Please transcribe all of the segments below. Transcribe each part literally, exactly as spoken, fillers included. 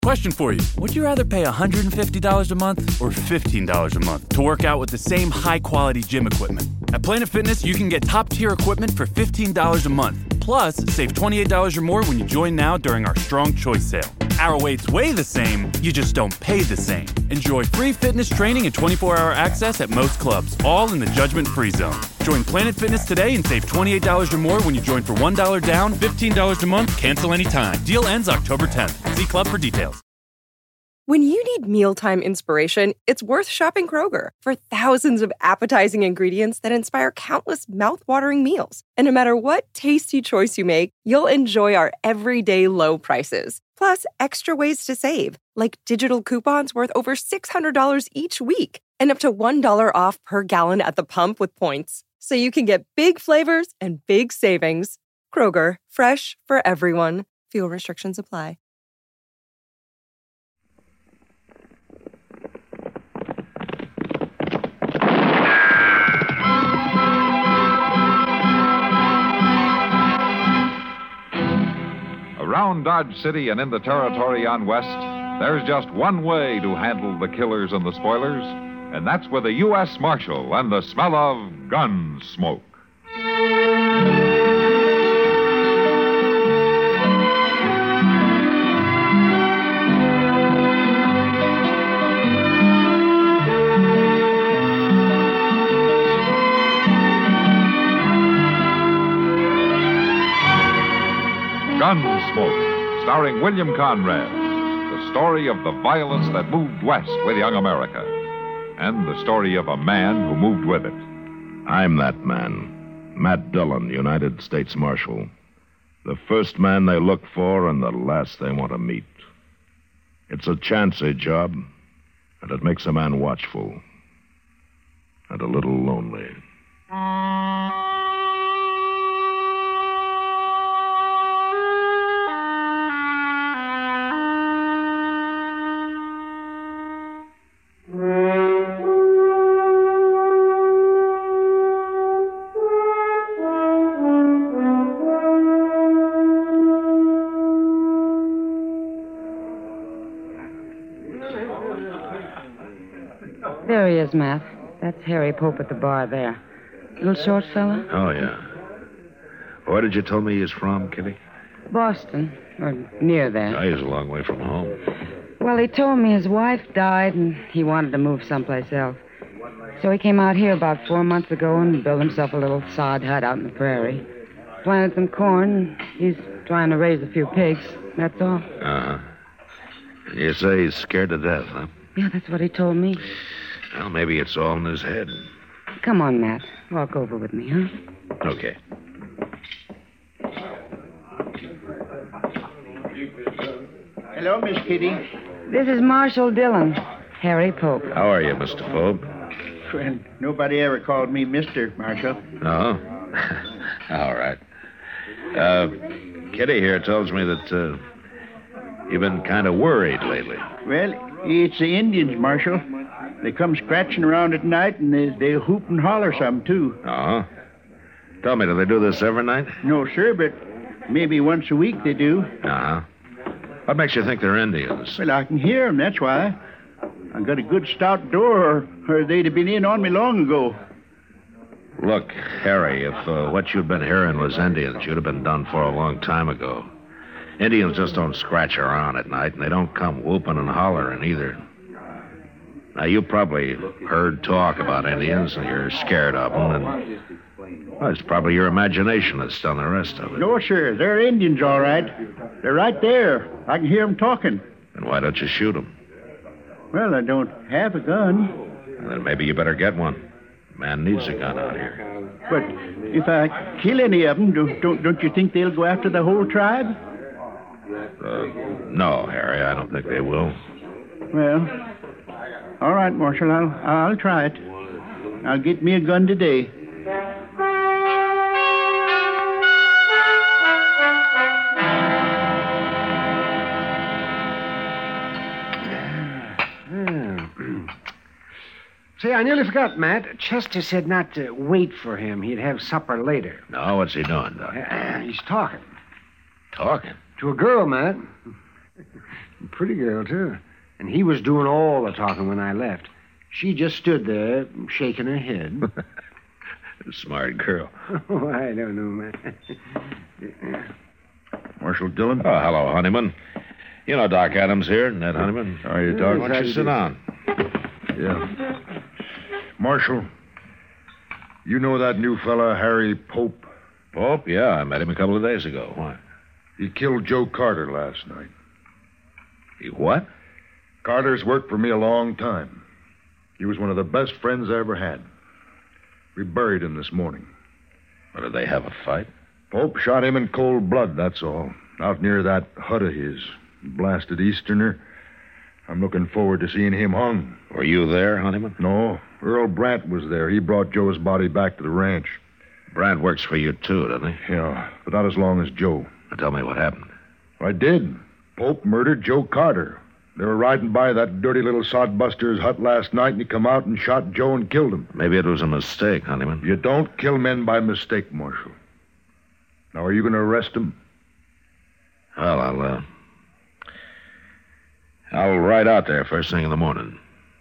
Question for you. Would you rather pay one hundred fifty dollars a month or fifteen dollars a month to work out with the same high-quality gym equipment? At Planet Fitness, you can get top-tier equipment for fifteen dollars a month. Plus, save twenty-eight dollars or more when you join now during our Strong Choice sale. Our weights weigh the same, you just don't pay the same. Enjoy free fitness training and twenty-four hour access at most clubs, all in the judgment-free zone. Join Planet Fitness today and save twenty-eight dollars or more when you join for one dollar down, fifteen dollars a month, cancel anytime. Deal ends October tenth. See club for details. When you need mealtime inspiration, it's worth shopping Kroger for thousands of appetizing ingredients that inspire countless mouth-watering meals. And no matter what tasty choice you make, you'll enjoy our everyday low prices. Plus, extra ways to save, like digital coupons worth over six hundred dollars each week and up to one dollar off per gallon at the pump with points. So you can get big flavors and big savings. Kroger, fresh for everyone. Fuel restrictions apply. Around Dodge City and in the territory on West, there's just one way to handle the killers and the spoilers, and that's with a U S Marshal and the smell of gun smoke. Gunsmoke, starring William Conrad, the story of the violence that moved west with young America, and the story of a man who moved with it. I'm that man, Matt Dillon, United States Marshal. The first man they look for and the last they want to meet. It's a chancy job, and it makes a man watchful and a little lonely. There he is, Matt. That's Harry Pope at the bar there. Little short fella? Oh, yeah. Where did you tell me he's from, Kitty? Boston, or near there. Oh, he's a long way from home. Well, he told me his wife died and he wanted to move someplace else. So he came out here about four months ago and built himself a little sod hut out in the prairie. Planted some corn. He's trying to raise a few pigs. That's all. Uh-huh. You say he's scared to death, huh? Yeah, that's what he told me. Well, maybe it's all in his head. Come on, Matt. Walk over with me, huh? Okay. Hello, Miss Kitty. This is Marshal Dillon, Harry Pope. How are you, Mister Pope? Well, nobody ever called me Mister Marshal. No? All right. Uh, Kitty here tells me that uh, you've been kind of worried lately. Well, it's the Indians, Marshal. They come scratching around at night, and they, they hoop and holler some, too. Uh-huh. Tell me, do they do this every night? No, sir, but maybe once a week they do. Uh-huh. What makes you think they're Indians? Well, I can hear them, that's why. I got a good stout door, or they'd have been in on me long ago. Look, Harry, if uh, what you'd been hearing was Indians, you'd have been done for a long time ago. Indians just don't scratch around at night, and they don't come whooping and hollering either. Now, you probably heard talk about Indians, and you're scared of them, and well, it's probably your imagination that's done the rest of it. No, sir, they're Indians, all right. They're right there. I can hear them talking. Then why don't you shoot them? Well, I don't have a gun. Well, then maybe you better get one. Man needs a gun out here. But if I kill any of them, don't, don't, don't you think they'll go after the whole tribe? Uh, no, Harry, I don't think they will. Well, all right, Marshal, I'll, I'll try it. I'll get me a gun today. Say, I nearly forgot, Matt. Chester said not to wait for him. He'd have supper later. No, what's he doing, Doc? Uh, he's talking. Talking? To a girl, Matt. Pretty girl, too. And he was doing all the talking when I left. She just stood there, shaking her head. Smart girl. Oh, I don't know, man. Marshal Dillon? Oh, hello, Honeyman. You know Doc Adams here, Ned Honeyman. How are you, Doc? Why don't you sit down? Yeah. Marshal, you know that new fella, Harry Pope? Pope? Yeah, I met him a couple of days ago. Why? He killed Joe Carter last night. He what? Carter's worked for me a long time. He was one of the best friends I ever had. We buried him this morning. What, did they have a fight? Pope shot him in cold blood, that's all. Out near that hut of his. Blasted Easterner. I'm looking forward to seeing him hung. Were you there, Honeyman? No. Earl Brandt was there. He brought Joe's body back to the ranch. Brandt works for you, too, doesn't he? Yeah, but not as long as Joe. Now tell me what happened. I did. Pope murdered Joe Carter. They were riding by that dirty little sodbuster's hut last night, and he come out and shot Joe and killed him. Maybe it was a mistake, Honeyman. You don't kill men by mistake, Marshal. Now, are you going to arrest him? Well, I'll, uh... I'll ride out there first thing in the morning.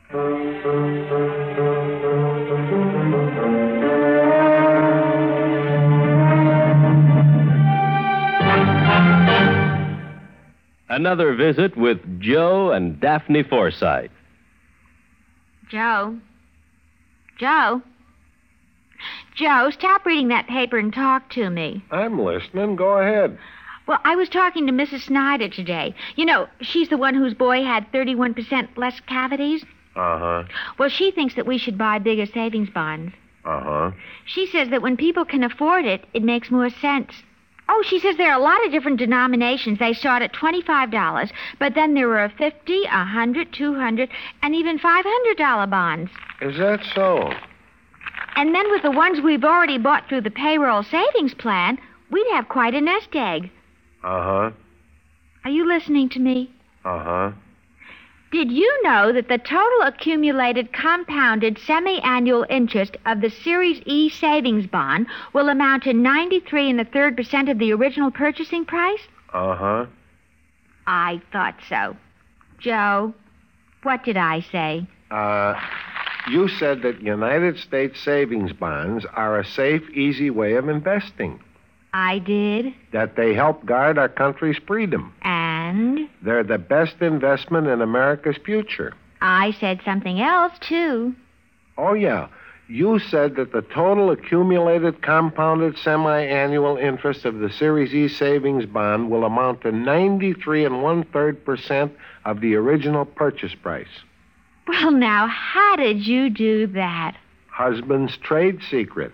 Another visit with Joe and Daphne Forsythe. Joe? Joe? Joe, stop reading that paper and talk to me. I'm listening. Go ahead. Well, I was talking to Missus Snyder today. You know, she's the one whose boy had thirty-one percent less cavities. Uh-huh. Well, she thinks that we should buy bigger savings bonds. Uh-huh. She says that when people can afford it, it makes more sense. Oh, she says there are a lot of different denominations. They start at twenty-five dollars, but then there are fifty dollars, one hundred dollars, two hundred dollars, and even five hundred dollars bonds. Is that so? And then with the ones we've already bought through the payroll savings plan, we'd have quite a nest egg. Uh-huh. Are you listening to me? Uh-huh. Did you know that the total accumulated compounded semi-annual interest of the Series E savings bond will amount to ninety-three and a third percent of the original purchasing price? Uh-huh. I thought so. Joe, what did I say? Uh, you said that United States savings bonds are a safe, easy way of investing. I did. That they help guard our country's freedom. And? They're the best investment in America's future. I said something else, too. Oh, yeah. You said that the total accumulated compounded semi-annual interest of the Series E savings bond will amount to ninety-three and one-third percent of the original purchase price. Well, now, how did you do that? Husband's trade secret.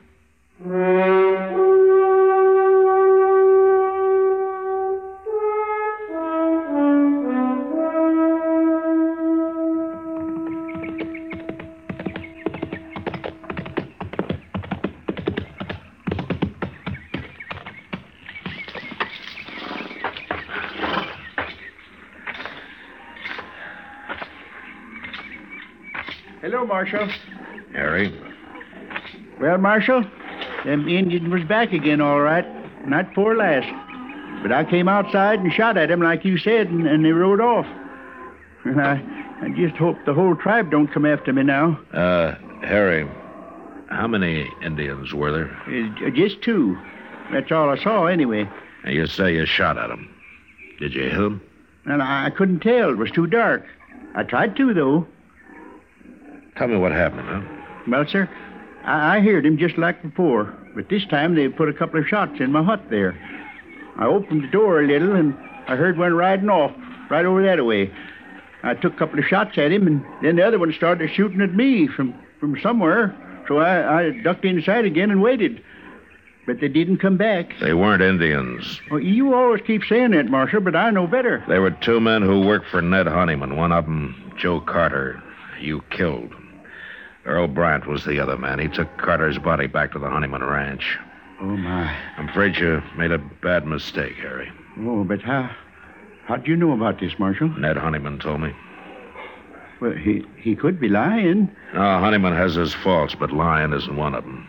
Hello, Marshal. Harry? Well, Marshal, them Indians was back again, all right. Not for last. But I came outside and shot at them like you said, and, and they rode off. And I, I just hope the whole tribe don't come after me now. Uh, Harry, how many Indians were there? Uh, just two. That's all I saw, anyway. And you say you shot at them. Did you hit them? And I, I couldn't tell. It was too dark. I tried to, though. Tell me what happened, huh? Well, sir, I, I heard him just like before. But this time they put a couple of shots in my hut there. I opened the door a little, and I heard one riding off right over that way. I took a couple of shots at him, and then the other one started shooting at me from, from somewhere. So I, I ducked inside again and waited. But they didn't come back. They weren't Indians. Well, you always keep saying that, Marshal, but I know better. They were two men who worked for Ned Honeyman. One of them, Joe Carter, you killed. Earl Brandt was the other man. He took Carter's body back to the Honeyman ranch. Oh, my. I'm afraid you made a bad mistake, Harry. Oh, but how... How'd you know about this, Marshal? Ned Honeyman told me. Well, he, he could be lying. No, Honeyman has his faults, but lying isn't one of them.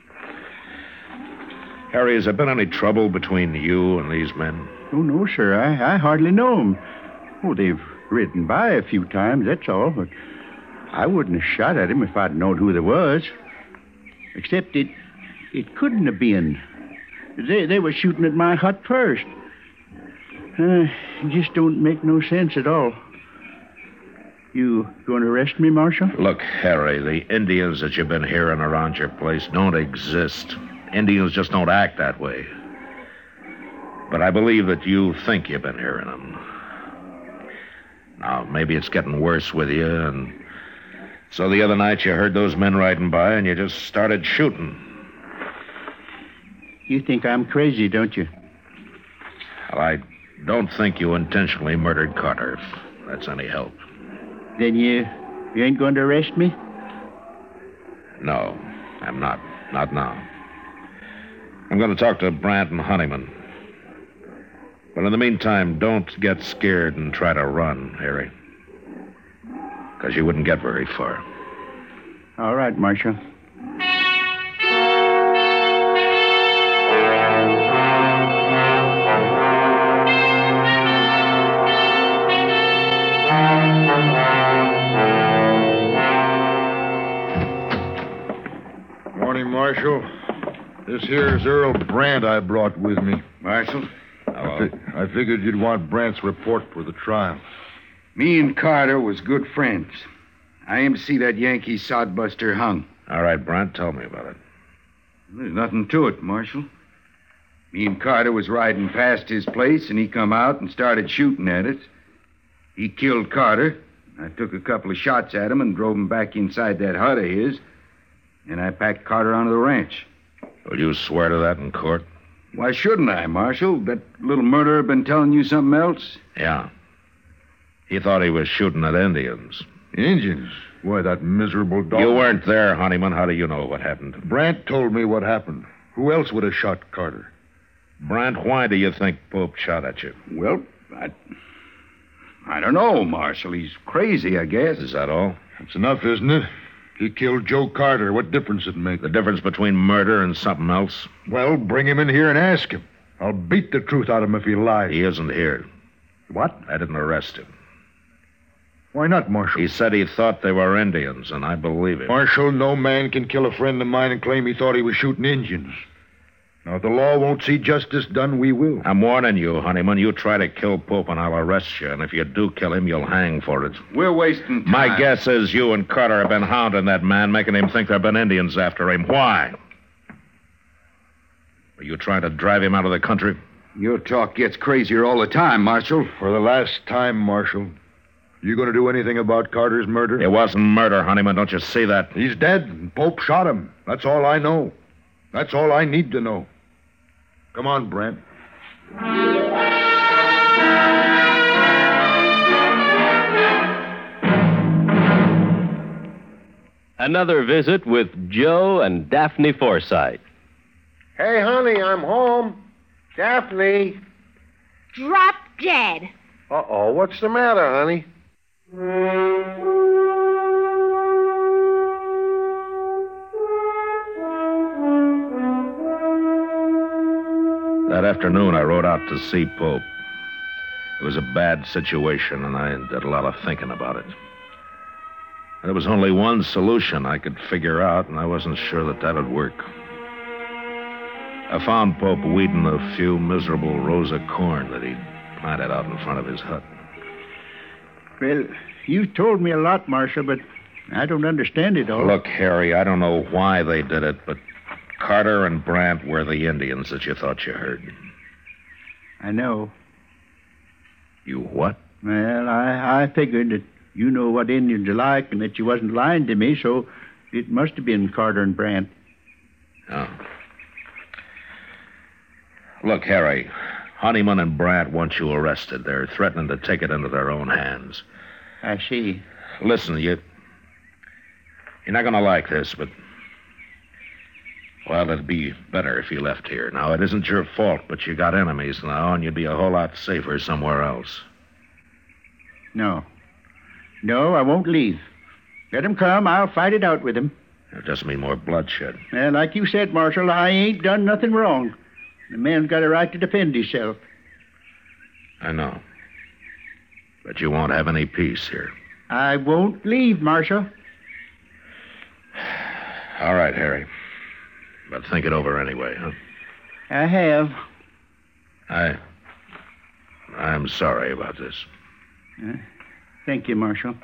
Harry, has there been any trouble between you and these men? Oh, no, sir. I, I hardly know them. Oh, they've ridden by a few times, that's all. But I wouldn't have shot at him if I'd known who they was. Except it it couldn't have been. They, they were shooting at my hut first. Uh, it just don't make no sense at all. You going to arrest me, Marshal? Look, Harry, the Indians that you've been hearing around your place don't exist. Indians just don't act that way. But I believe that you think you've been hearing them. Now, maybe it's getting worse with you, and so the other night you heard those men riding by and you just started shooting. You think I'm crazy, don't you? Well, I don't think you intentionally murdered Carter, if that's any help. Then you, you ain't going to arrest me? No, I'm not. Not now. I'm going to talk to Brandt and Honeyman. But in the meantime, don't get scared and try to run, Harry. Because you wouldn't get very far. All right, Marshal. Morning, Marshal. This here's Earl Brandt I brought with me. Marshal? I, fi- I figured you'd want Brandt's report for the trial. Me and Carter was good friends. I aim to see that Yankee sodbuster hung. All right, Brandt, tell me about it. There's nothing to it, Marshal. Me and Carter was riding past his place, and he come out and started shooting at us. He killed Carter. I took a couple of shots at him and drove him back inside that hut of his. And I packed Carter onto the ranch. Will you swear to that in court? Why shouldn't I, Marshal? That little murderer been telling you something else? Yeah. He thought he was shooting at Indians. Indians? Why, that miserable dog... You weren't there, Honeyman. How do you know what happened? Brandt told me what happened. Who else would have shot Carter? Brandt, why do you think Pope shot at you? Well, I... I don't know, Marshal. He's crazy, I guess. Is that all? That's enough, isn't it? He killed Joe Carter. What difference it make? The difference between murder and something else? Well, bring him in here and ask him. I'll beat the truth out of him if he lies. He isn't here. What? I didn't arrest him. Why not, Marshal? He said he thought they were Indians, and I believe him. Marshal, no man can kill a friend of mine and claim he thought he was shooting Indians. Now, if the law won't see justice done, we will. I'm warning you, Honeyman. You try to kill Pope, and I'll arrest you. And if you do kill him, you'll hang for it. We're wasting time. My guess is you and Carter have been hounding that man, making him think there have been Indians after him. Why? Are you trying to drive him out of the country? Your talk gets crazier all the time, Marshal. For the last time, Marshal. You going to do anything about Carter's murder? It wasn't murder, Honeyman. Don't you see that? He's dead, and Pope shot him. That's all I know. That's all I need to know. Come on, Brent. Another visit with Joe and Daphne Forsythe. Hey, honey, I'm home. Daphne. Drop dead. Uh-oh, what's the matter, honey? That afternoon, I rode out to see Pope. It was a bad situation, and I did a lot of thinking about it. There was only one solution I could figure out, and I wasn't sure that that would work. I found Pope weeding a few miserable rows of corn that he'd planted out in front of his hut. Well, you've told me a lot, Marshal, but I don't understand it all. Look, Harry, I don't know why they did it, but Carter and Brandt were the Indians that you thought you heard. I know. You what? Well, I, I figured that you know what Indians are like and that you wasn't lying to me, so it must have been Carter and Brandt. Oh. Look, Harry, Honeyman and Brandt want you arrested. They're threatening to take it into their own hands. I see. Listen, you... You're not going to like this, but... Well, it'd be better if you left here. Now, it isn't your fault, but you got enemies now, and you'd be a whole lot safer somewhere else. No. No, I won't leave. Let him come. I'll fight it out with him. It'll just mean more bloodshed. Well, like you said, Marshal, I ain't done nothing wrong. The man's got a right to defend himself. I know. But you won't have any peace here. I won't leave, Marshal. All right, Harry. But think it over anyway, huh? I have. I... I'm sorry about this. Uh, thank you, Marshal.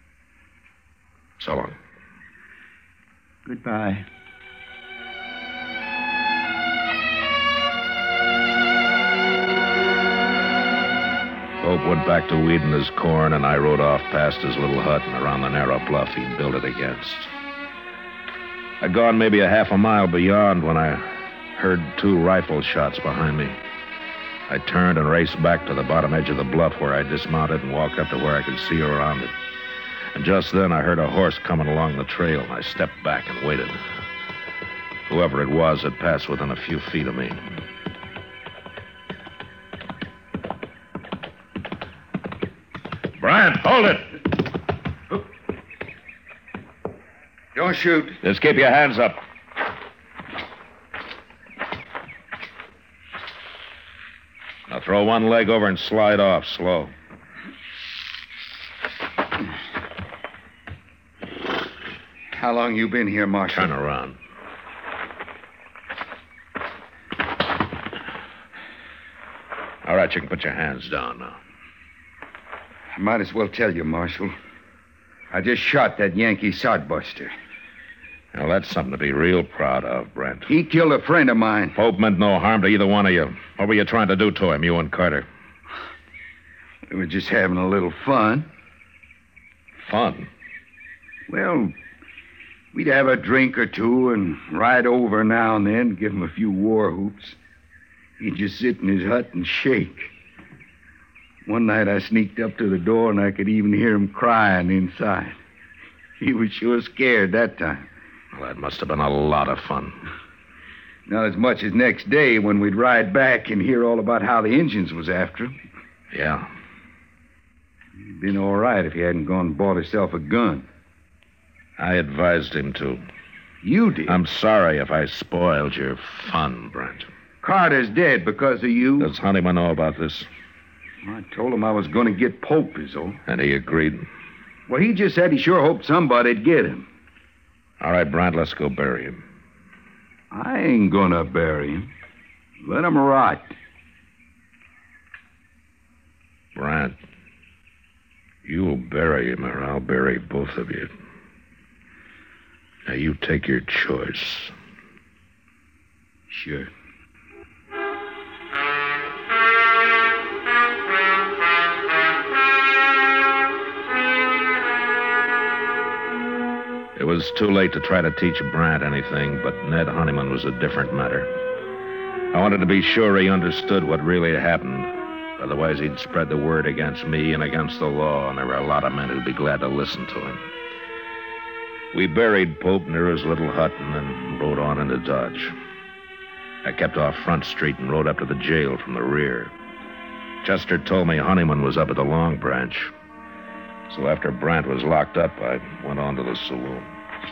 So long. Goodbye. Pope went back to weeding his corn, and I rode off past his little hut and around the narrow bluff he'd built it against. I'd gone maybe a half a mile beyond when I heard two rifle shots behind me. I turned and raced back to the bottom edge of the bluff where I dismounted and walked up to where I could see around it. And just then I heard a horse coming along the trail, and I stepped back and waited. Whoever it was had passed within a few feet of me. Brant, hold it! Don't shoot. Just keep your hands up. Now throw one leg over and slide off, slow. How long you been here, Marshal? Turn around. All right, you can put your hands down now. I might as well tell you, Marshal. I just shot that Yankee sodbuster. Well, that's something to be real proud of, Brent. He killed a friend of mine. Pope meant no harm to either one of you. What were you trying to do to him, you and Carter? We were just having a little fun. Fun? Well, we'd have a drink or two and ride over now and then, give him a few war whoops. He'd just sit in his hut and shake. One night I sneaked up to the door and I could even hear him crying inside. He was sure scared that time. Well, that must have been a lot of fun. Not as much as next day when we'd ride back and hear all about how the Injuns was after him. Yeah. He'd been all right if he hadn't gone and bought himself a gun. I advised him to. You did? I'm sorry if I spoiled your fun, Brent. Carter's dead because of you. Does Honeyman know about this? I told him I was going to get Pope, is all. And he agreed? Well, he just said he sure hoped somebody'd get him. All right, Brant, let's go bury him. I ain't gonna bury him. Let him rot. Brant, you'll bury him or I'll bury both of you. Now, you take your choice. Sure. It was too late to try to teach Brant anything, but Ned Honeyman was a different matter. I wanted to be sure he understood what really happened. Otherwise, he'd spread the word against me and against the law, and there were a lot of men who'd be glad to listen to him. We buried Pope near his little hut and then rode on into Dodge. I kept off Front Street and rode up to the jail from the rear. Chester told me Honeyman was up at the Long Branch. So after Brant was locked up, I went on to the saloon.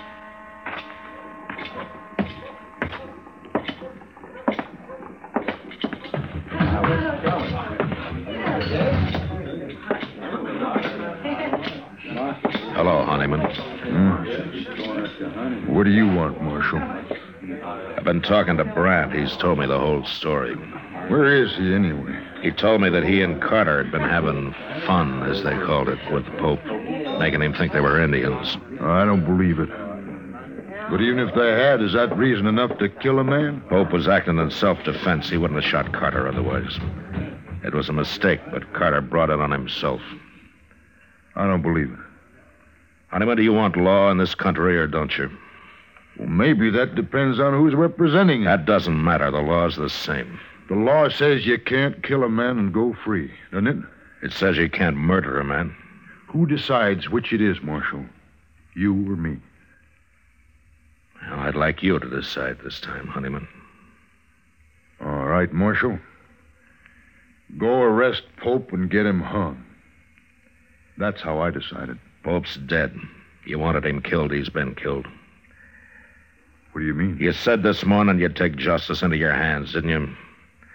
Hello, Honeyman. Hmm? What do you want, Marshal? I've been talking to Brant. He's told me the whole story. Where is he, anyway? He told me that he and Carter had been having fun, as they called it, with Pope, making him think they were Indians. I don't believe it. But even if they had, is that reason enough to kill a man? Pope was acting in self-defense. He wouldn't have shot Carter otherwise. It was a mistake, but Carter brought it on himself. I don't believe it. Honeyman, do you want law in this country or don't you? Well, maybe that depends on who's representing it. That doesn't matter. The law's the same. The law says you can't kill a man and go free, doesn't it? It says you can't murder a man. Who decides which it is, Marshal? You or me? Well, I'd like you to decide this time, Honeyman. All right, Marshal. Go arrest Pope and get him hung. That's how I decided. Pope's dead. You wanted him killed. He's been killed. What do you mean? You said this morning you'd take justice into your hands, didn't you?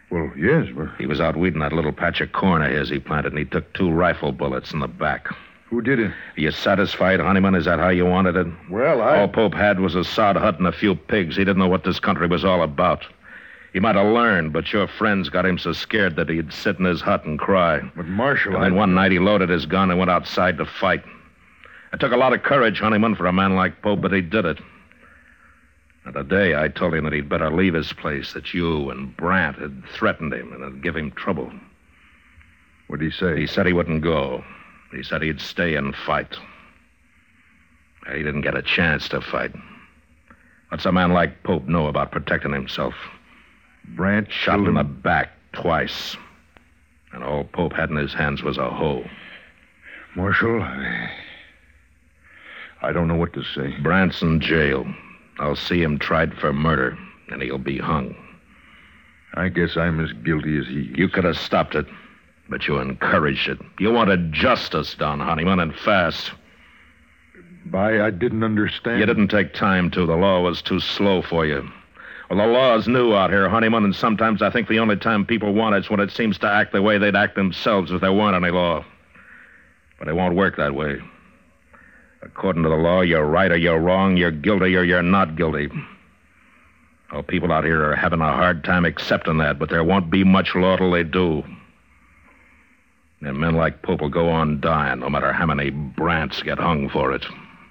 Well, yes, but... He was out weeding that little patch of corn of his he planted, and he took two rifle bullets in the back. Who did it? Are you satisfied, Honeyman? Is that how you wanted it? Well, I... All Pope had was a sod hut and a few pigs. He didn't know what this country was all about. He might have learned, but your friends got him so scared that he'd sit in his hut and cry. But, Marshal, And then I... one night he loaded his gun and went outside to fight. It took a lot of courage, Honeyman, for a man like Pope, but he did it. And today I told him that he'd better leave his place, that you and Brandt had threatened him and had given him trouble. What'd he say? He said he wouldn't go. He said he'd stay and fight. He didn't get a chance to fight. What's a man like Pope know about protecting himself? Brandt shot him in the back twice. And all Pope had in his hands was a hoe. Marshal, I... I don't know what to say. Brandt's in jail. I'll see him tried for murder, and he'll be hung. I guess I'm as guilty as he is. You could have stopped it, but you encouraged it. You wanted justice done, Honeyman, and fast. By I didn't understand. You didn't take time to. The law was too slow for you. Well, the law's new out here, Honeyman, and sometimes I think the only time people want it's when it seems to act the way they'd act themselves if there weren't any law. But it won't work that way. According to the law, you're right or you're wrong, you're guilty or you're not guilty. Oh, people out here are having a hard time accepting that, but there won't be much law till they do. And men like Pope will go on dying, no matter how many Brandts get hung for it.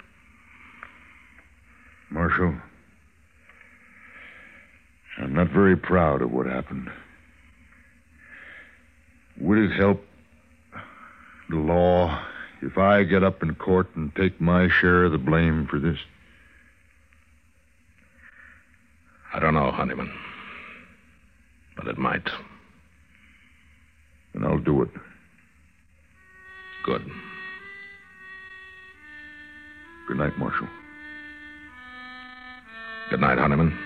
Marshal, I'm not very proud of what happened. Would it help the law if I get up in court and take my share of the blame for this? I don't know, Honeyman. But it might. Then I'll do it. Good. Good night, Marshal. Good night, Honeyman.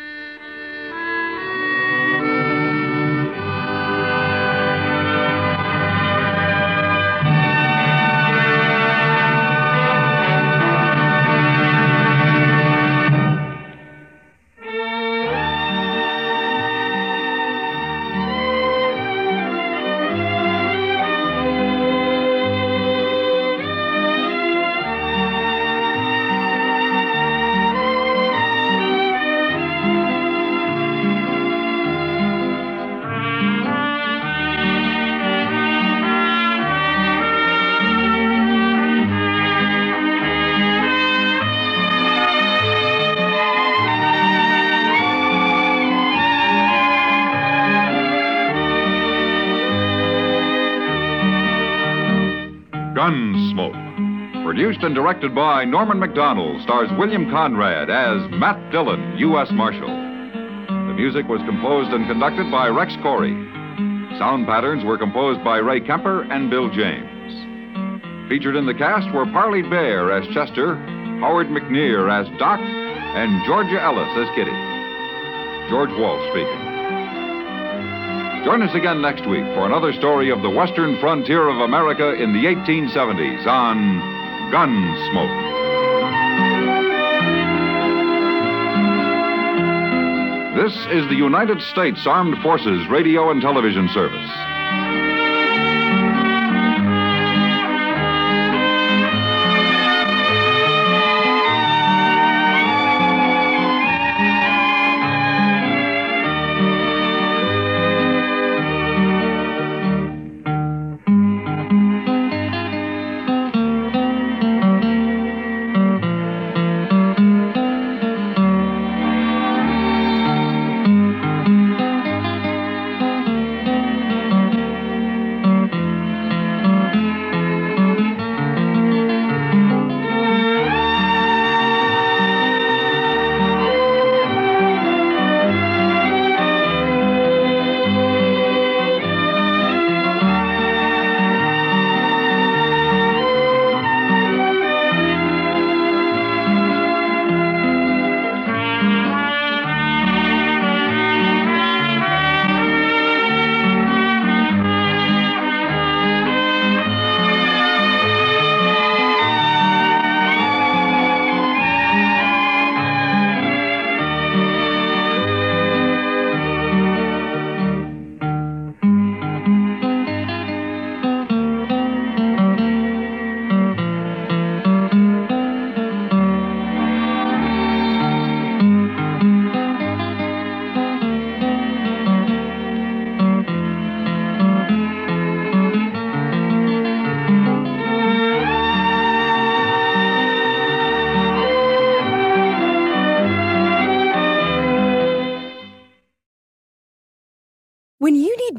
Gunsmoke. Produced and directed by Norman Macdonald, stars William Conrad as Matt Dillon, U S Marshal. The music was composed and conducted by Rex Corey. Sound patterns were composed by Ray Kemper and Bill James. Featured in the cast were Parley Bear as Chester, Howard McNear as Doc, and Georgia Ellis as Kitty. George Walsh speaking. Join us again next week for another story of the western frontier of America in the eighteen seventies on Gunsmoke. This is the United States Armed Forces Radio and Television Service.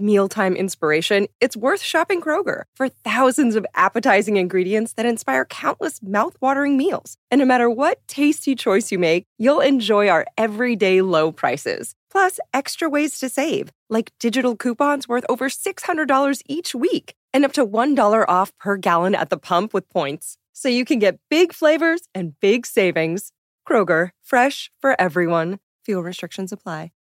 need mealtime inspiration, it's worth shopping Kroger for thousands of appetizing ingredients that inspire countless mouth-watering meals. And no matter what tasty choice you make, you'll enjoy our everyday low prices. Plus, extra ways to save, like digital coupons worth over six hundred dollars each week and up to one dollar off per gallon at the pump with points. So you can get big flavors and big savings. Kroger, fresh for everyone. Fuel restrictions apply.